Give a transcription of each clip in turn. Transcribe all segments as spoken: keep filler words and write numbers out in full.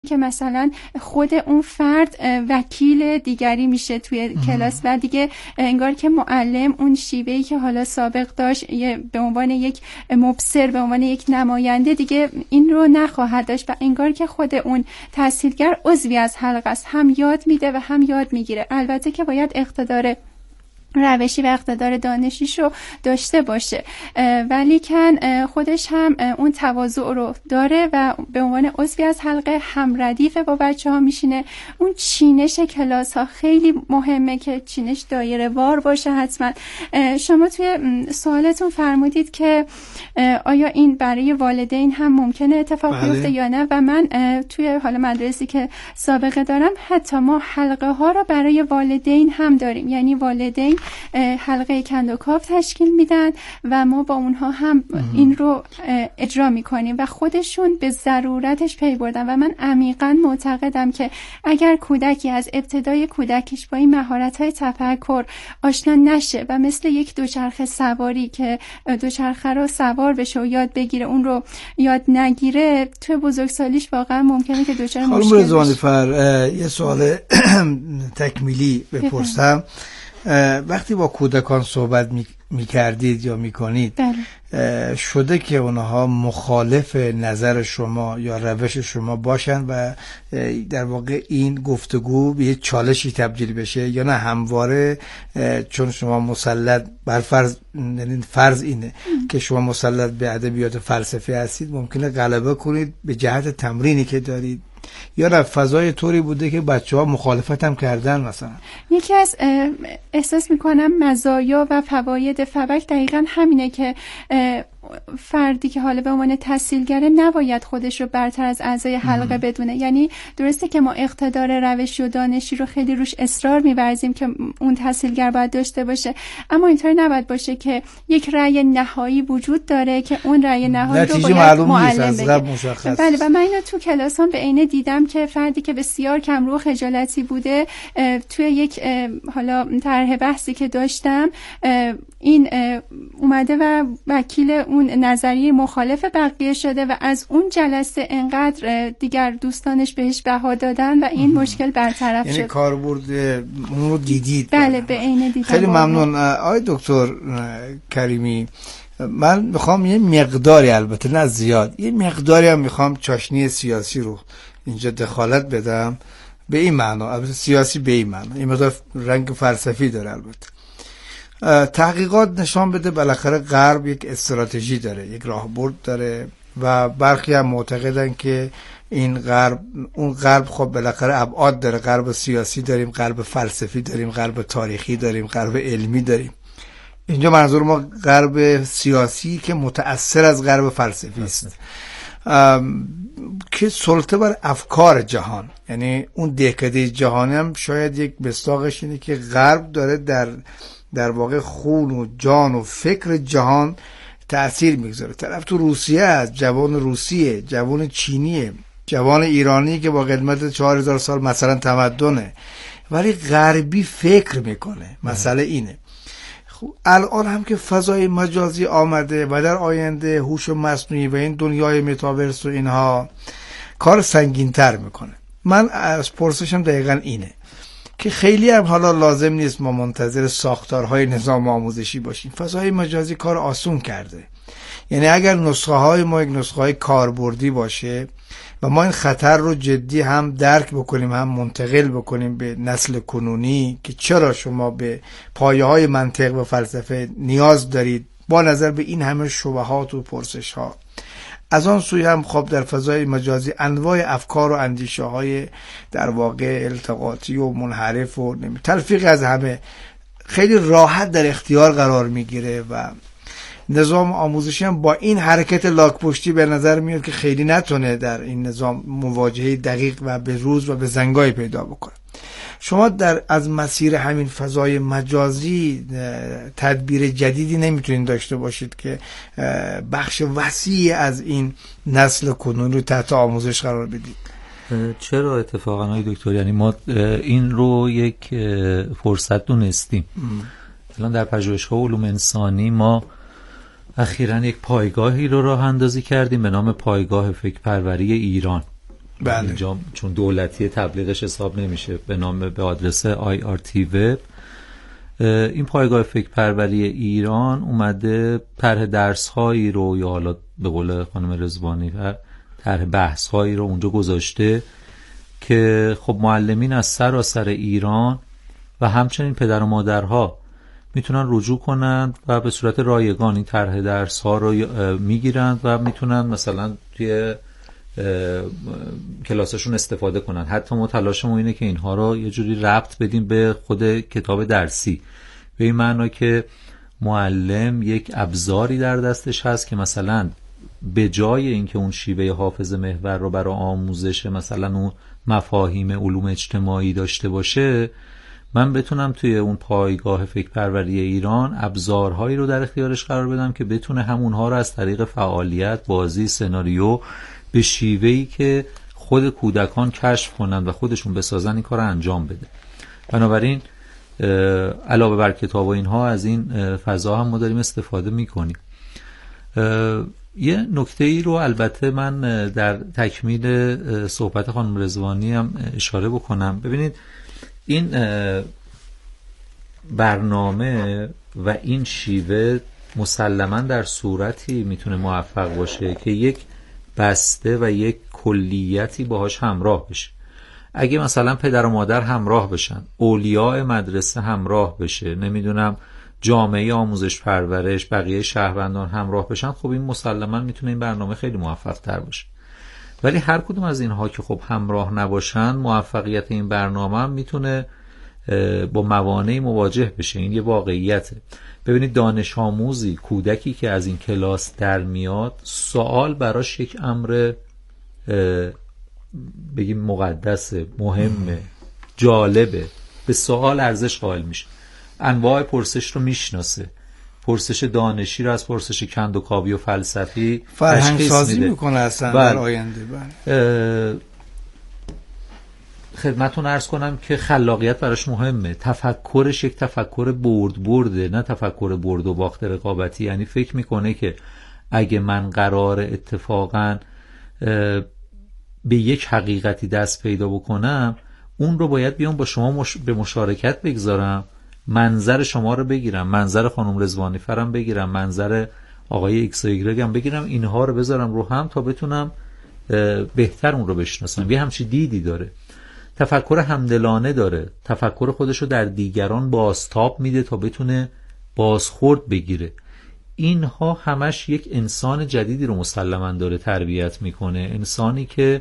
که مثلا خود اون فرد وکیل دیگری میشه توی کلاس و دیگه انگار که معلم اون شیوهی که حالا سابق داشت به عنوان یک مبصر، به عنوان یک نماینده دیگه این رو نخواهد داشت و انگار که خود اون تحصیلگر عضوی از حلقه است، هم یاد میده و هم یاد میگیره. البته که باید اقتدار روشی و اقتدار دانشیش رو داشته باشه، ولی کن خودش هم اون تواضع رو داره و به عنوان عضوی از حلقه هم ردیف با بچه ها میشینه. اون چینش کلاس ها خیلی مهمه که چینش دایره وار باشه حتما. شما توی سوالتون فرمودید که آیا این برای والدین هم ممکنه اتفاق بیفته یا نه، و من توی حالا مدرسی که سابقه دارم حتی ما حلقه ها رو برای والدین هم داریم، یعنی والدین حلقه کندوکاو تشکیل میدن و ما با اونها هم این رو اجرا میکنیم و خودشون به ضرورتش پی بردن و من عمیقاً معتقدم که اگر کودکی از ابتدای کودکیش با این مهارت‌های تفکر آشنا نشه و مثل یک دوچرخه سواری که دوچرخه رو سوار بشه و یاد بگیره اون رو یاد نگیره، توی بزرگسالیش واقعا ممکنه که دچار مشکل بشه. خانم رضوانی‌فر یه سوال تکمیلی بپرسم. وقتی با کودکان صحبت می, می کردید یا می کنید بله. شده که اونها مخالف نظر شما یا روش شما باشن و در واقع این گفتگو به یه چالشی تبدیل بشه یا نه همواره چون شما مسلط بر فرض فرض اینه ام. که شما مسلط به ادبیات فلسفی هستید ممکنه غلبه کنید به جهت تمرینی که دارید، یا نه فضای طوری بوده که بچه ها مخالفت هم کردن؟ مثلا یکی از احساس میکنم مزایا و فواید فبک دقیقا همینه که فردی که حالا به عنوان تحصیلگره نباید خودش رو برتر از اعضای حلقه بدونه. یعنی درسته که ما اقتدار روشی و دانشی رو خیلی روش اصرار می‌ورزیم که اون تحصیلگر باید داشته باشه، اما اینطوری نباید باشه که یک رأی نهایی وجود داره که اون رأی نهایی رو باید معلم بگه. بله، و من اینو تو کلاسام به عینه دیدم که فردی که بسیار کمرو و خجالتی بوده توی یک حالا طرح بحثی که داشتم این اومده و وکیل اون نظریه مخالف بقیه شده و از اون جلسه انقدر دیگر دوستانش بهش بها دادن و این مهم. مشکل برطرف یعنی شد. یعنی کاربرد اون رو دیدید؟ بله، به عینه دیدم. خیلی ممنون آقای دکتر کریمی. من میخوام یه مقداری، البته نه زیاد، یه مقداری هم میخوام چاشنی سیاسی رو اینجا دخالت بدم، به این معنا، البته سیاسی به این معنا، این مقدار رنگ فلسفی داره. البته تحقیقات نشان بده بالاخره غرب یک استراتژی داره، یک راهبرد داره و برخی هم معتقدن که این غرب، اون غرب خب بالاخره ابعاد داره. غرب سیاسی داریم، غرب فلسفی داریم، غرب تاریخی داریم، غرب علمی داریم. اینجا منظور ما غرب سیاسی که متأثر از غرب فلسفی است که سلطه بر افکار جهان، یعنی اون دهکده جهانی هم شاید یک مصداقش اینه که غرب داره در در واقع خون و جان و فکر جهان تأثیر میگذاره. طرف تو روسیه است، جوان روسیه، جوان چینیه، جوان ایرانی که با قدمت چهار هزار سال مثلا تمدنه، ولی غربی فکر میکنه. مسئله اینه. خب الان هم که فضای مجازی آمده و در آینده هوش مصنوعی و این دنیای متاورس و اینها کار سنگین‌تر میکنه. من از پرسشم دقیقاً اینه که خیلی هم حالا لازم نیست ما منتظر ساختارهای نظام آموزشی باشیم. فضای مجازی کار آسون کرده. یعنی اگر نسخه های ما یک نسخه های کاربردی باشه و ما این خطر رو جدی هم درک بکنیم هم منتقل بکنیم به نسل کنونی که چرا شما به پایه های منطق و فلسفه نیاز دارید با نظر به این همه شبهات و پرسش ها. از آن سوی هم خب در فضای مجازی انواع افکار و اندیشه های در واقع التقاطی و منحرف و تلفیق از همه خیلی راحت در اختیار قرار میگیره و نظام آموزشی هم با این حرکت لاک‌پشتی به نظر میاد که خیلی نتونه در این نظام مواجهه دقیق و به روز و به زنگای پیدا بکنه. شما در از مسیر همین فضای مجازی تدبیر جدیدی نمیتونید داشته باشید که بخش وسیعی از این نسل کنون رو تحت آموزش قرار بدید؟ چرا اتفاقا های دکتر، یعنی ما این رو یک فرصت دونستیم. الان در پژوهش‌های علوم انسانی ما اخیراً یک پایگاهی رو راه اندازی کردیم به نام پایگاه فکر پروری ایران بله. اینجا چون دولتی تبلیغش حساب نمیشه، به نام به آدرس آی آر تی وب. این پایگاه فکر پروری ایران اومده طرح درس هایی رو، یا حالا به قول خانم رضوانی طرح بحث هایی رو اونجا گذاشته که خب معلمین از سراسر ایران و همچنین پدر و مادرها میتونن رجوع کنند و به صورت رایگان این طرح درس ها رو میگیرند و میتونن مثلا توی کلاسشون استفاده کنن. حتی ما تلاشمون اینه که اینها رو یه جوری ربط بدیم به خود کتاب درسی، به این معنا که معلم یک ابزاری در دستش هست که مثلا به جای اینکه اون شیوه حافظه محور رو برای آموزش مثلا اون مفاهیم علوم اجتماعی داشته باشه، من بتونم توی اون پایگاه فکر پروری ایران ابزارهایی رو در اختیارش قرار بدم که بتونه همونها رو از طریق فعالیت، بازی، سناریو به شیوهی که خود کودکان کشف کنند و خودشون بسازن این کار رو انجام بده. بنابراین علاوه بر کتاب و اینها از این فضا هم ما داریم استفاده میکنیم. یه نکته ای رو البته من در تکمیل صحبت خانم رضوانی هم اشاره بکنم. ببینید این برنامه و این شیوه مسلماً در صورتی میتونه موفق باشه که یک بسته و یک کلیتی باهاش همراه بشه. اگه مثلا پدر و مادر همراه بشن، اولیاء مدرسه همراه بشه، نمیدونم جامعه آموزش پرورش، بقیه شهروندان همراه بشن، خب این مسلماً میتونه این برنامه خیلی موفق تر باشه. ولی هر کدوم از اینها که خب همراه نباشن، موفقیت این برنامه هم میتونه با موانعی مواجه بشه. این یه واقعیته. ببینید دانش آموزی، کودکی که از این کلاس در میاد، سوال براش یک امر بگیم مقدسه، مهمه، جالبه، به سوال ارزش قائل میشه، انواع پرسش رو میشناسه، پرسش دانشی رو از پرسش کندوکاوی و فلسفی فرهنگ سازی میکنه اصلا در آینده. خدمتون عرض کنم که خلاقیت براش مهمه، تفکرش یک تفکر برد برده، نه تفکر برد و باخت رقابتی. یعنی فکر میکنه که اگه من قرار اتفاقا به یک حقیقتی دست پیدا بکنم، اون رو باید بیام با شما مش... به مشارکت بگذارم، منظر شما رو بگیرم، منظر خانم رضوانی فرم بگیرم، منظر آقای ایکس و ایگرگ هم بگیرم، اینها رو بذارم رو هم تا بتونم بهتر اون رو بشناسم. یه همچی دیدی داره، تفکر همدلانه داره، تفکر خودش رو در دیگران بازتاب میده تا بتونه بازخورد بگیره. اینها همش یک انسان جدیدی رو مسلماً داره تربیت میکنه، انسانی که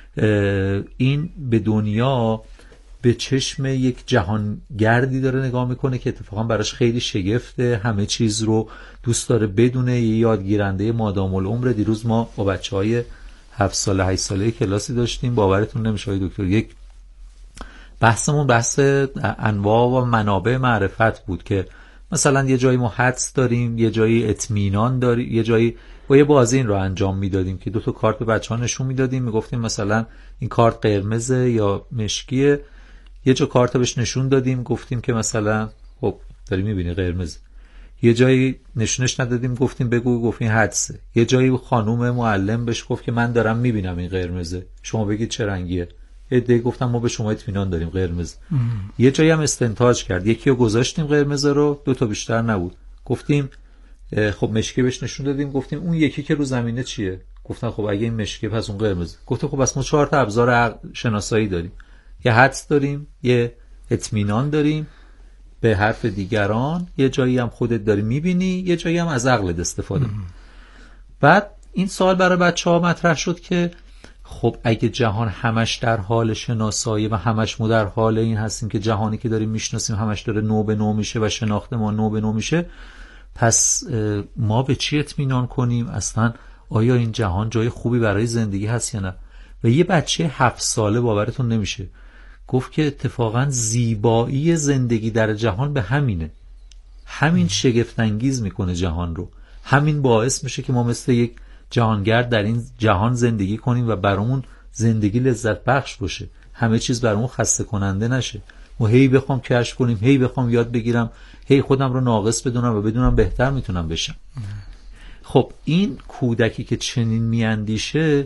این به دنیا به چشم یک جهانگردی داره نگاه میکنه که اتفاقا براش خیلی شگفته، همه چیز رو دوست داره بدونه، یه یادگیرنده مادام العمر. دیروز ما با بچهای هفت ساله هشت ساله کلاسی داشتیم، باورتون نمیشه آقای دکتر، یک بحثمون بحث انواع و منابع معرفت بود که مثلا یه جایی ما حدس داریم، یه جایی اطمینان داریم، یه جایی با یه بازی این رو انجام میدادیم که دو تا کارت به بچه‌ها نشون میدادیم، میگفتیم مثلا این کارت قرمزه یا مشکیه، یه جا کارت بهش نشون دادیم گفتیم که مثلا خب داری میبینی قرمز، یه جایی نشونش ندادیم گفتیم بگو، گفتیم حدسه، یه جایی خانوم معلم بهش گفت که من دارم میبینم این قرمزه، شما بگید چه رنگیه، ایده گفتم ما به شما اطمینان داریم قرمز. یه جایی هم استنتاج کرد، یکی رو گذاشتیم قرمز رو، دو تا بیشتر نبود، گفتیم خب مشکی بهش نشون دادیم، گفتیم اون یکی که رو زمینه چیه، گفتن خب اگه این مشکی پس اون قرمز، گفتم خب بس ما چهار تا ابزار شناسایی داریم، یه حدس داریم، یه اطمینان داریم به حرف دیگران، یه جایی هم خودت داری میبینی، یه جایی هم از عقلت استفاده. بعد این سوال برای بچه‌ها مطرح شد که خب اگه جهان همش در حال شناسایی و همش ما در حال این هستیم که جهانی که داریم میشناسیم همش داره نو به نو میشه و شناخت ما نو به نو میشه، پس ما به چی اطمینان کنیم؟ اصلا آیا این جهان جای خوبی برای زندگی هست یا نه؟ و یه بچه هفت ساله باورتون نمیشه گفت که اتفاقا زیبایی زندگی در جهان به همینه، همین شگفت انگیز میکنه جهان رو، همین باعث میشه که ما مثل یک جهانگرد در این جهان زندگی کنیم و برامون زندگی لذت بخش باشه، همه چیز برامون خسته کننده نشه، ما هی بخوام کشف کنیم، هی بخوام یاد بگیرم، هی خودم رو ناقص بدونم و بدونم بهتر میتونم بشم. خب این کودکی که چنین میاندیشه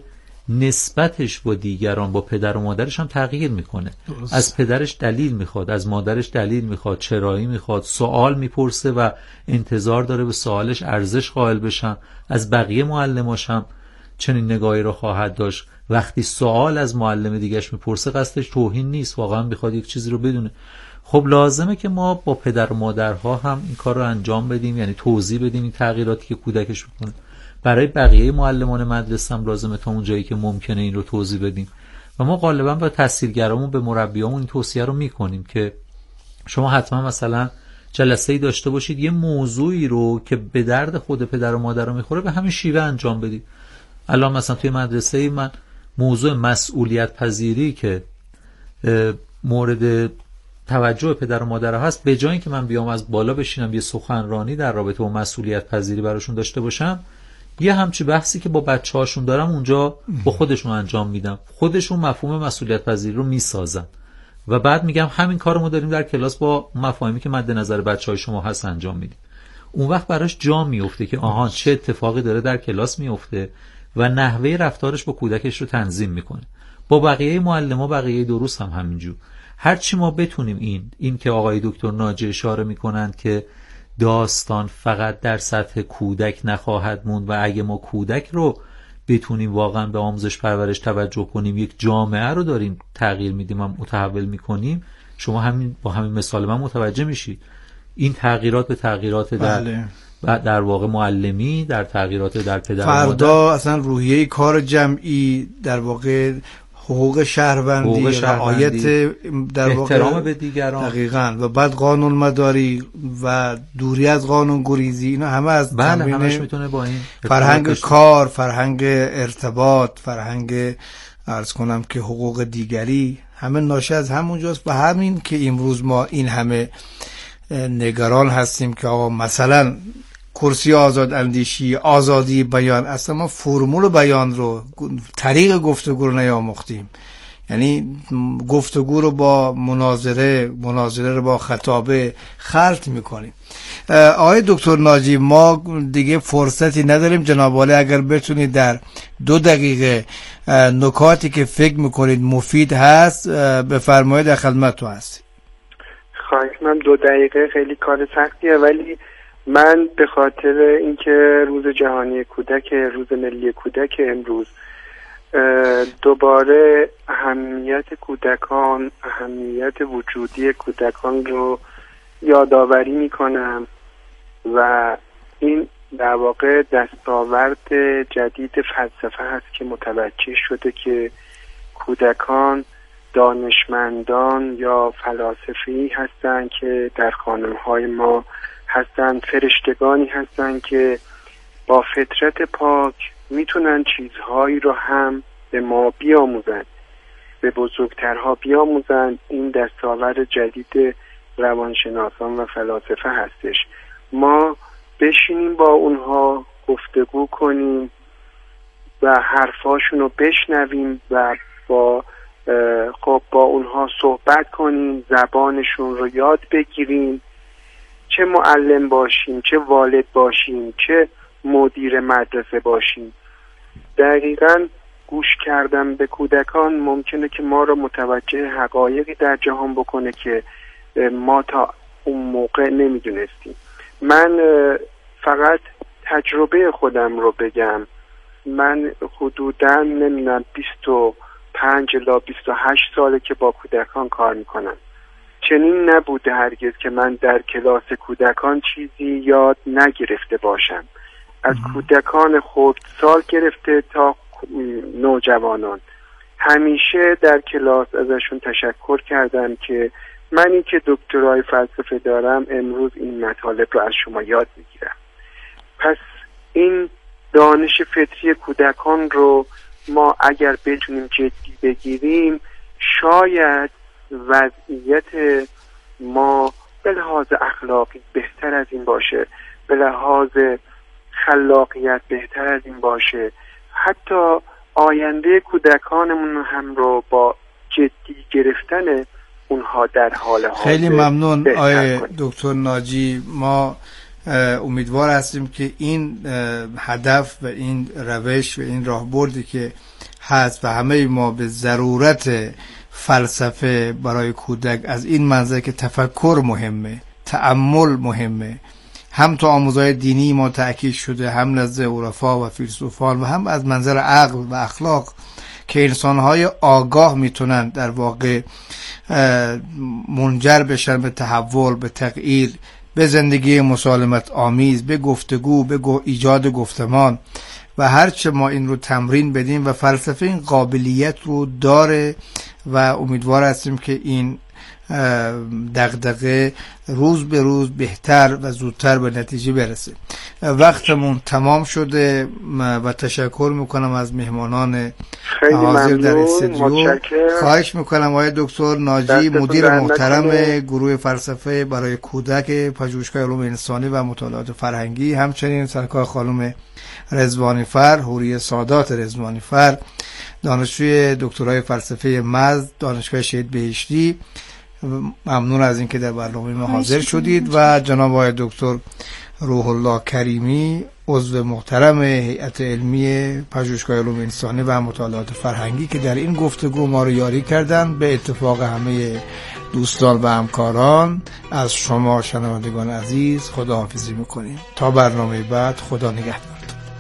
نسبتش با دیگران، با پدر و مادرش هم تغییر میکنه. از پدرش دلیل میخواد، از مادرش دلیل میخواد، چرایی میخواد، سوال میپرسه و انتظار داره به سوالش ارزش قائل بشن. از بقیه معلماش هم چنین نگاهی رو خواهد داشت. وقتی سوال از معلم دیگهش میپرسه قصدش توهین نیست، واقعا میخواد یک چیزی رو بدونه. خب لازمه که ما با پدر و مادرها هم این کار رو انجام بدیم، یعنی توضیح بدیم این تغییراتی که کودکش میکنه. برای بقیه معلمان مدرسه هم لازمه تا اون جایی که ممکنه این رو توضیح بدیم و ما غالبا با تحصیلگرامون به مربیامون این توصیه رو میکنیم که شما حتما مثلا جلسه‌ای داشته باشید یه موضوعی رو که به درد خود پدر و مادر رو میخوره به همین شیوه انجام بدید. الان مثلا توی مدرسه من موضوع مسئولیت پذیری که مورد توجه پدر و مادر هست، به جای اینکه من بیام از بالا بشینم یه سخنرانی در رابطه با مسئولیت پذیری براشون داشته باشم، یه همچی بحثی که با بچه‌هاشون دارم اونجا با خودشون انجام میدم. خودشون مفهوم مسئولیت پذیری رو میسازن و بعد میگم همین کارو ما داریم در کلاس با مفاهیمی که مد نظر بچه‌های شما هست انجام میدیم. اون وقت براش جا میفته که آها چه اتفاقی داره در کلاس میفته و نحوه رفتارش با کودکش رو تنظیم میکنه. با بقیه معلم‌ها بقیه دروس هم همینجور. هر چی ما بتونیم این این که آقای دکتر ناجی اشاره میکنند که داستان فقط در سطح کودک نخواهد موند و اگه ما کودک رو بتونیم واقعا به آموزش پرورش توجه کنیم، یک جامعه رو داریم تغییر میدیم و متحول میکنیم. شما همین با همین مثال من متوجه میشید این تغییرات به تغییرات در بله. در واقع معلمی، در تغییرات در پدر فردا اصلا روحیه کار جمعی، در واقع حقوق شهروندی، رعایت در واقع احترام به دیگران دقیقاً و بعد قانون مداری و دوری از قانون گریزی، اینا همه از بله همش میتونه با این فرهنگ کار، فرهنگ ارتباط، فرهنگ عرض کنم که حقوق دیگری، همه ناشی از همونجاست. و همین که امروز ما این همه نگران هستیم که آقا مثلا کرسی آزاد اندیشی، آزادی بیان، اصلا ما فرمول بیان رو، طریق گفتگو رو نیاموختیم. یعنی گفتگو رو با مناظره، مناظره رو با خطابه خلط میکنیم. آقای دکتر ناجی، ما دیگه فرصتی نداریم. جناب عالی اگر بتونید در دو دقیقه نکاتی که فکر میکنید مفید هست بفرمایید، در خدمتتون هستیم. خواهش من دو دقیقه خیلی کار سختیه، ولی من به خاطر اینکه روز جهانی کودک، روز ملی کودک امروز، دوباره اهمیت کودکان، اهمیت وجودی کودکان رو یادآوری میکنم و این در واقع دستاورد جدید فلسفه هست که متوجه شده که کودکان دانشمندان یا فلاسفه‌ای هستند که در خانه‌های ما هستن، فرشتگانی هستن که با فطرت پاک میتونن چیزهایی رو هم به ما بیاموزن، به بزرگترها بیاموزن. این دستاورد جدید روانشناسان و فلاسفه هستش. ما بشینیم با اونها گفتگو کنیم و حرفاشون رو بشنویم و با خب با اونها صحبت کنیم، زبانشون رو یاد بگیریم. چه معلم باشیم، چه والد باشیم، چه مدیر مدرسه باشیم، دقیقاً گوش کردن به کودکان ممکنه که ما رو متوجه حقایقی در جهان بکنه که ما تا اون موقع نمیدونستیم. من فقط تجربه خودم رو بگم. من حدوداً نمیدونم بیست و پنج الی بیست و هشت ساله که با کودکان کار میکنم. چنین نبوده هرگز که من در کلاس کودکان چیزی یاد نگرفته باشم. از کودکان خردسال گرفته تا نوجوانان همیشه در کلاس ازشون تشکر کردم که منی که دکترای فلسفه دارم امروز این مطالب رو از شما یاد میگیرم. پس این دانش فطری کودکان رو ما اگر بتونیم جدی بگیریم، شاید وضعیت ما به لحاظ اخلاقی بهتر از این باشه، به لحاظ خلاقیت بهتر از این باشه، حتی آینده کودکانمون هم رو با جدی گرفتن اونها در حال حاضر. خیلی ممنون آقای دکتر ناجی. ما امیدوار هستیم که این هدف و این روش و این راهبردی که هست و همه ما به ضرورت فلسفه برای کودک از این منظر که تفکر مهمه، تأمل مهمه، هم تو آموزهای دینی ما تأکید شده، هم نزد عرفا و فیلسوفان و هم از منظر عقل و اخلاق که انسانهای آگاه میتونن در واقع منجر بشن به تحول، به تغییر، به زندگی مسالمت آمیز، به گفتگو، به ایجاد گفتمان. و هرچه ما این رو تمرین بدیم و فلسفه این قابلیت رو داره و امیدوار هستیم که این دغدغه روز به روز بهتر و زودتر به نتیجه برسه. وقتمون تمام شده و تشکر میکنم از مهمانان حاضر در استودیو. خواهش میکنم آقای دکتر ناجی، مدیر محترم گروه فلسفه برای کودک پژوهشگاه علوم انسانی و مطالعات فرهنگی، همچنین سرکار خانم رضوانی فر، حوری سادات رضوانی فر، دانشجوی دکترای فلسفه مزد دانشگاه شهید بهشتی، ممنون از اینکه در برنامه ما حاضر شدید. و جناب آقای دکتر روح الله کریمی، عضو محترم هیئت علمی پژوهشگاه علوم انسانی و مطالعات فرهنگی که در این گفتگو ما رو یاری کردن. به اتفاق همه دوستان و همکاران از شما شنوندگان عزیز خداحافظی میکنیم تا برنامه بعد. خدا نگهدار.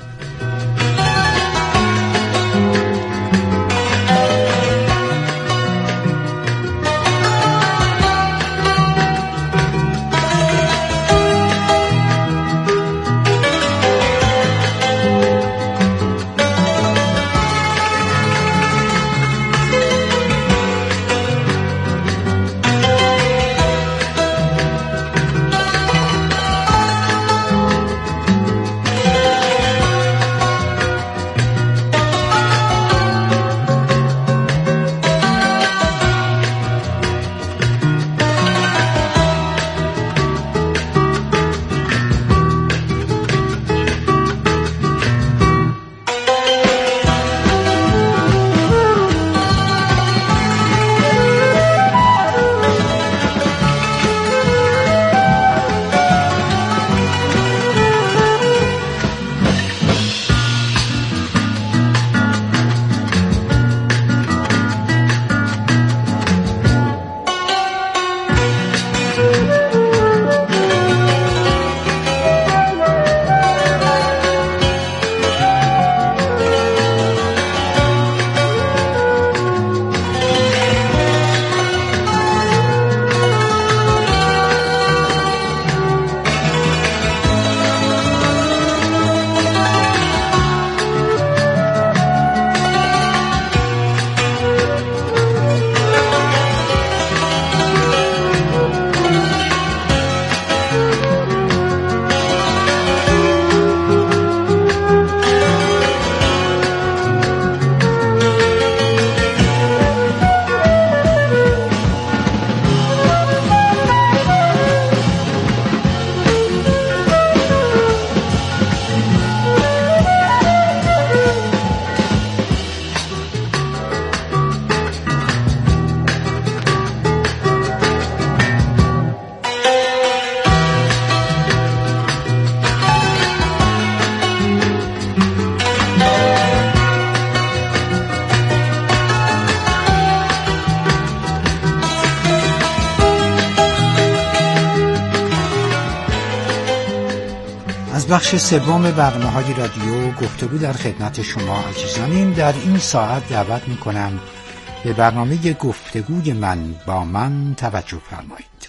بخش سوم برنامه‌های رادیو گفتگو در خدمت شما عزیزانیم. در این ساعت دعوت می‌کنم به برنامه گفتگوی من با من توجه فرمایید.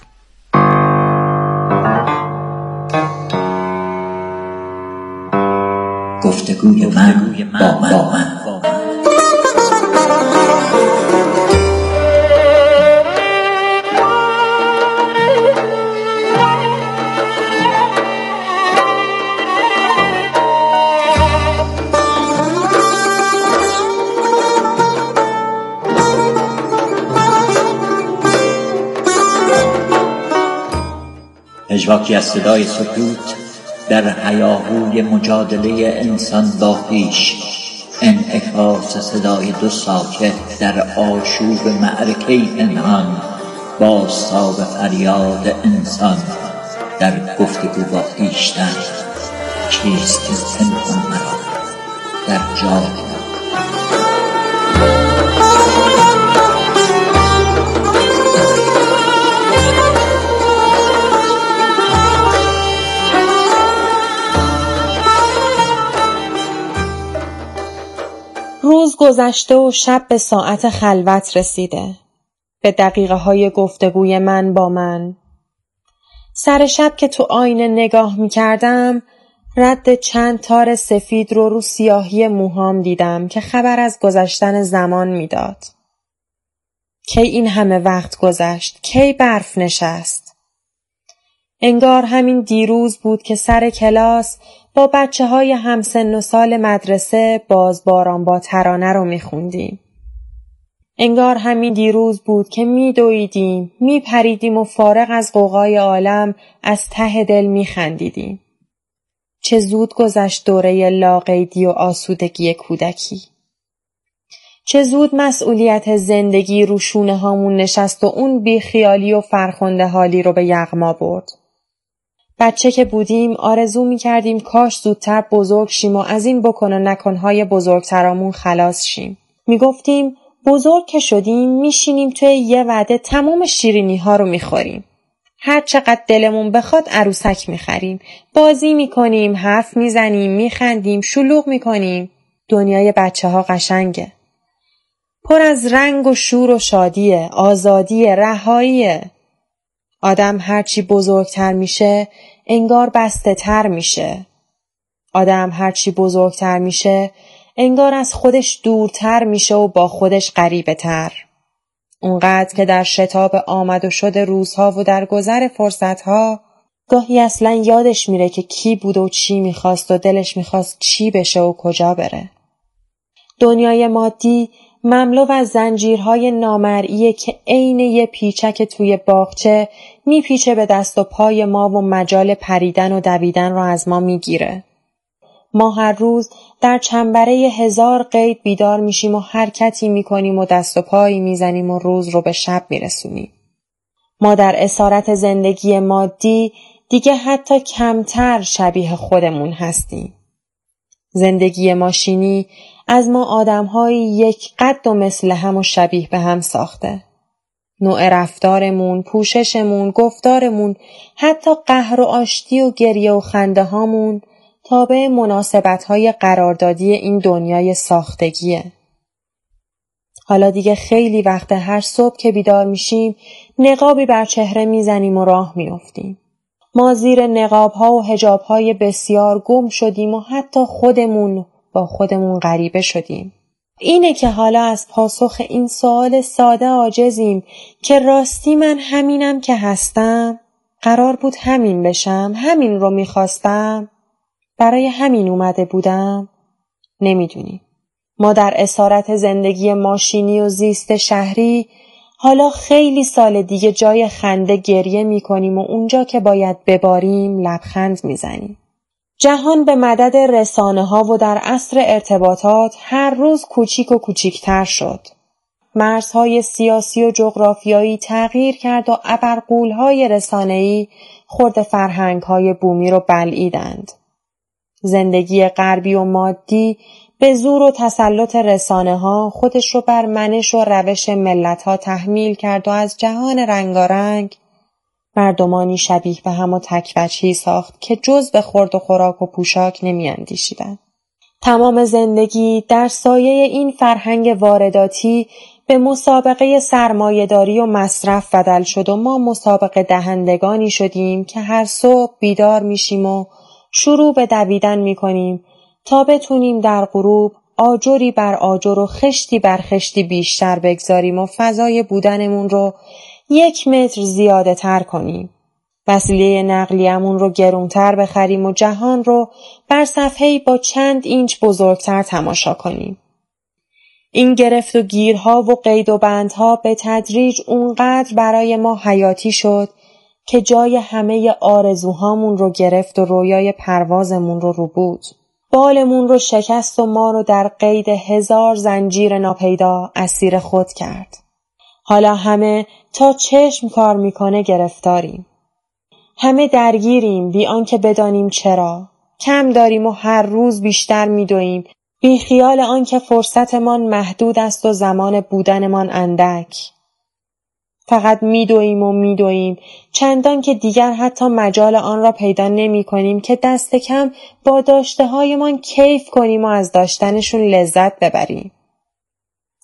گفتگوی من با من, با من. پژواکی از صدای سکوت در هیاهوی مجادله انسان با خویش، انعکاس صدای دو ساکت در آشوب معرکه پنهان، بازتاب فریاد انسان در گفتگو با خویشتن. چیست این پنهان مرا در جای گذشته و شب به ساعت خلوت رسیده. به دقیقه های گفتگوی من با من. سر شب که تو آینه نگاه می کردم، رد چند تار سفید رو رو سیاهی موهام دیدم که خبر از گذشتن زمان می داد. کی این همه وقت گذشت؟ کی برف نشست؟ انگار همین دیروز بود که سر کلاس با بچه های همسن و سال مدرسه بازباران با ترانه رو می خوندیم. انگار همین دیروز بود که می دویدیم، می پریدیم و فارغ از غوغای عالم از ته دل می خندیدیم. چه زود گذشت دوره لاقیدی و آسودگی کودکی. چه زود مسئولیت زندگی رو شونه هامون نشست و اون بیخیالی و فرخنده حالی رو به یغما برد. بچه که بودیم آرزو می کردیم کاش زودتر بزرگ شیم و از این بکن و نکنهای بزرگترامون خلاص شیم. می گفتیم بزرگ که شدیم میشینیم توی یه وعده تمام شیرینی ها رو میخوریم. هر چقدر دلمون بخواد عروسک میخریم. بازی میکنیم، حرف میزنیم، میخندیم، شلوغ میکنیم. دنیای بچه ها قشنگه. پر از رنگ و شور و شادیه، آزادیه، رهاییه. آدم هرچی بزرگتر میشه انگار بسته تر میشه. آدم هرچی بزرگتر میشه انگار از خودش دورتر میشه و با خودش غریبه تر. اونقدر که در شتاب آمد و شد روزها و در گذر فرصتها گاهی اصلا یادش میره که کی بود و چی میخواست و دلش میخواست چی بشه و کجا بره. دنیای مادی مملو از زنجیرهای نامرئی که عین یه پیچک توی باغچه میپیچه به دست و پای ما و مجال پریدن و دویدن رو از ما میگیره. ما هر روز در چنبره هزار قید بیدار میشیم و حرکتی میکنیم و دست و پایی میزنیم و روز رو به شب میرسونیم. ما در اسارت زندگی مادی دیگه حتی کمتر شبیه خودمون هستیم. زندگی ماشینی از ما آدم‌های یک قد و مثل هم و شبیه به هم ساخته. نوع رفتارمون، پوششمون، گفتارمون، حتی قهر و آشتی و گریه و خنده هامون تابع مناسبت‌های قراردادی این دنیای ساختگیه. حالا دیگه خیلی وقت هر صبح که بیدار میشیم نقابی بر چهره میزنیم و راه میافتیم. ما زیر نقاب‌ها و حجاب‌های بسیار گم شدیم و حتی خودمون با خودمون غریبه شدیم. اینه که حالا از پاسخ این سوال ساده عاجزیم که راستی من همینم که هستم، قرار بود همین بشم، همین رو میخواستم، برای همین اومده بودم. نمیدونیم. ما در اسارت زندگی ماشینی و زیست شهری حالا خیلی سال دیگه جای خنده گریه میکنیم و اونجا که باید بباریم لبخند میزنیم. جهان به مدد رسانه ها و در عصر ارتباطات هر روز کوچیک و کوچیکتر شد. مرزهای سیاسی و جغرافیایی تغییر کرد و ابرقولهای رسانه‌ای خرد فرهنگ‌های بومی رو بلعیدند. زندگی غربی و مادی به زور و تسلط رسانه ها خودش رو بر منش و روش ملت ها تحمیل کرد و از جهان رنگارنگ مردمانی شبیه به هم و تک‌وجهی ساخت که جز به خورد و خوراک و پوشاک نمی اندیشیدند. تمام زندگی در سایه این فرهنگ وارداتی به مسابقه سرمایه‌داری و مصرف بدل شد و ما مسابقه دهندگانی شدیم که هر صبح بیدار میشیم و شروع به دویدن میکنیم تا بتونیم در غروب آجری بر آجر و خشتی بر خشتی بیشتر بگذاریم و فضای بودنمون رو یک متر زیاده تر کنیم. وسیله نقلیه‌مون رو گرونتر بخریم و جهان رو بر صفحه‌ای با چند اینچ بزرگتر تماشا کنیم. این گرفت و گیرها و قید و بندها به تدریج اونقدر برای ما حیاتی شد که جای همه آرزوهامون رو گرفت و رویای پروازمون رو رو بود. بالمون رو شکست و ما رو در قید هزار زنجیر ناپیدا اسیر خود کرد. حالا همه تا چشم کار میکنه گرفتاریم. همه درگیریم بی آنکه بدانیم چرا. کم داریم و هر روز بیشتر میدویم بی خیال آنکه فرصتمان محدود است و زمان بودنمان اندک. فقط میدویم و میدویم چندان که دیگر حتی مجال آن را پیدا نمی کنیم که دست کم با داشته هایمان کیف کنیم و از داشتنشون لذت ببریم.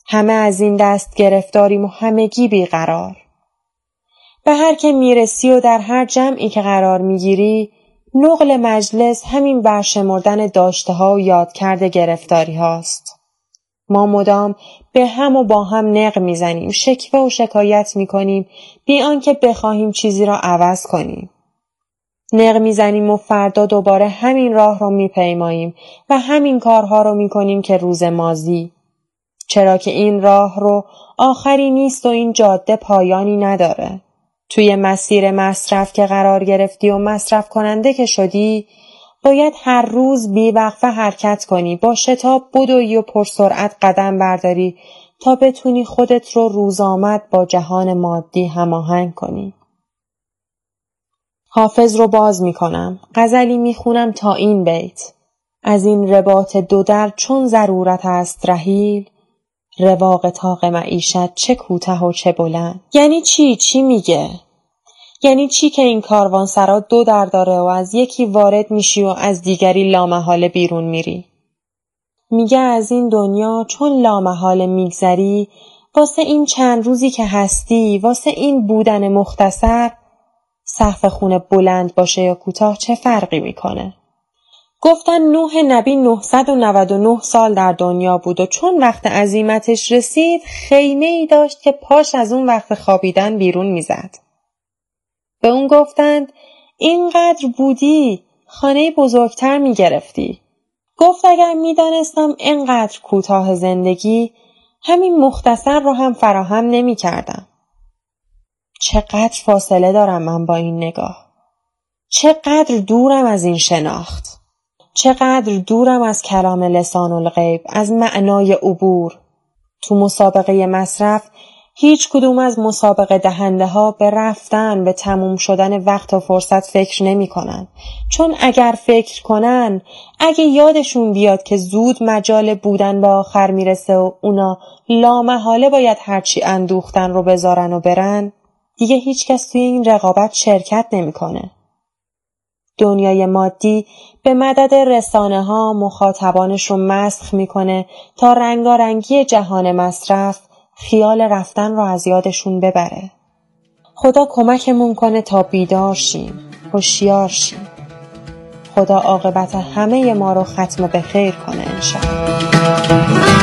همه از این دست گرفتاریم و همگی بیقرار. به هر که میرسی و در هر جمعی که قرار میگیری، نقل مجلس همین برشمردن داشته ها و یاد کرده گرفتاری هاست. ما مدام به هم و با هم نق میزنیم، شکوه و شکایت میکنیم بی آنکه بخواهیم چیزی را عوض کنیم. نق میزنیم و فردا دوباره همین راه را میپیماییم و همین کارها را میکنیم که روز ماضی. چرا که این راه رو آخری نیست و این جاده پایانی نداره. توی مسیر مصرف که قرار گرفتی و مصرف کننده که شدی، باید هر روز بیوقفه حرکت کنی، با شتاب بدوی و پرسرعت قدم برداری تا بتونی خودت رو روزآمد با جهان مادی هماهنگ کنی. حافظ رو باز می کنم. غزلی می خونم تا این بیت: از این رباط دو در چون ضرورت است رحیل، رواق طاق معیشت چه کوته و چه بلند. یعنی چی؟ چی میگه؟ یعنی چی که این کاروانسرا دو در داره و از یکی وارد میشی و از دیگری لامحاله بیرون میری؟ میگه از این دنیا چون لامحاله میگذری، واسه این چند روزی که هستی، واسه این بودن مختصر، سقف خونه بلند باشه یا کوتاه چه فرقی میکنه؟ گفتن نوح نبی نهصد و نود و نه سال در دنیا بود و چون وقت عزیمتش رسید خیمه ای داشت که پاش از اون وقت خوابیدن بیرون میزد. به اون گفتند اینقدر بودی خانه بزرگتر میگرفتی. گفت اگر میدانستم اینقدر کوتاه زندگی، همین مختصر رو هم فراهم نمی کردم. چقدر فاصله دارم من با این نگاه. چقدر دورم از این شناخت. چقدر دورم از کلام لسان الغیب، از معنای عبور. تو مسابقه مصرف هیچ کدوم از مسابقه دهنده ها به رفتن، به تموم شدن وقت و فرصت فکر نمی کنن. چون اگر فکر کنن، اگه یادشون بیاد که زود مجال بودن به آخر میرسه و اونا لامحاله باید هرچی اندوختن رو بذارن و برن، دیگه هیچ کس توی این رقابت شرکت نمی کنه. دنیای مادی به مدد رسانه ها مخاطبانش رو مسخ میکنه تا رنگارنگی جهان مصرف خیال رفتن رو از یادشون ببره. خدا کمکمون کنه تا بیدار شیم، هوشیار شیم. خدا عاقبت همه ما رو ختم به خیر کنه انشاءالله.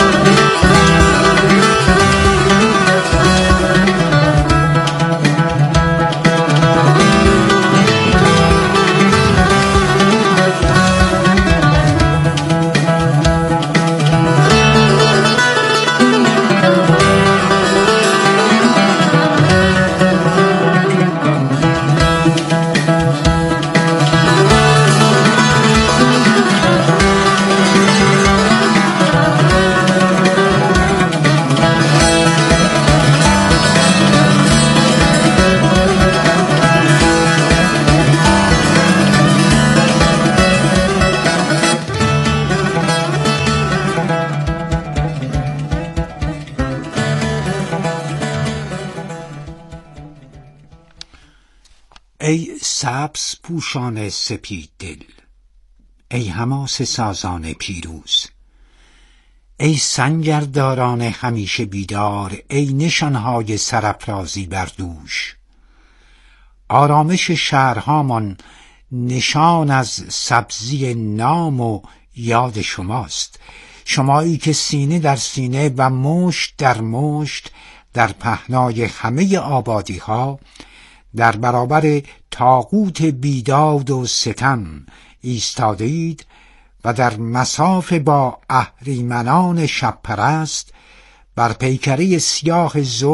ای سبز پوشان سپید دل، ای حماس سازان پیروز، ای سنگرداران همیشه بیدار، ای نشانهای سرافرازی بر دوش. آرامش شهرهامان نشان از سبزی نام و یاد شماست، شمایی که سینه در سینه و مشت در مشت در پهنای همه آبادی ها در برابر طاغوت بیداد و ستم ایستادید و در مصاف با اهریمنان شب پرست بر پیکره سیاه زو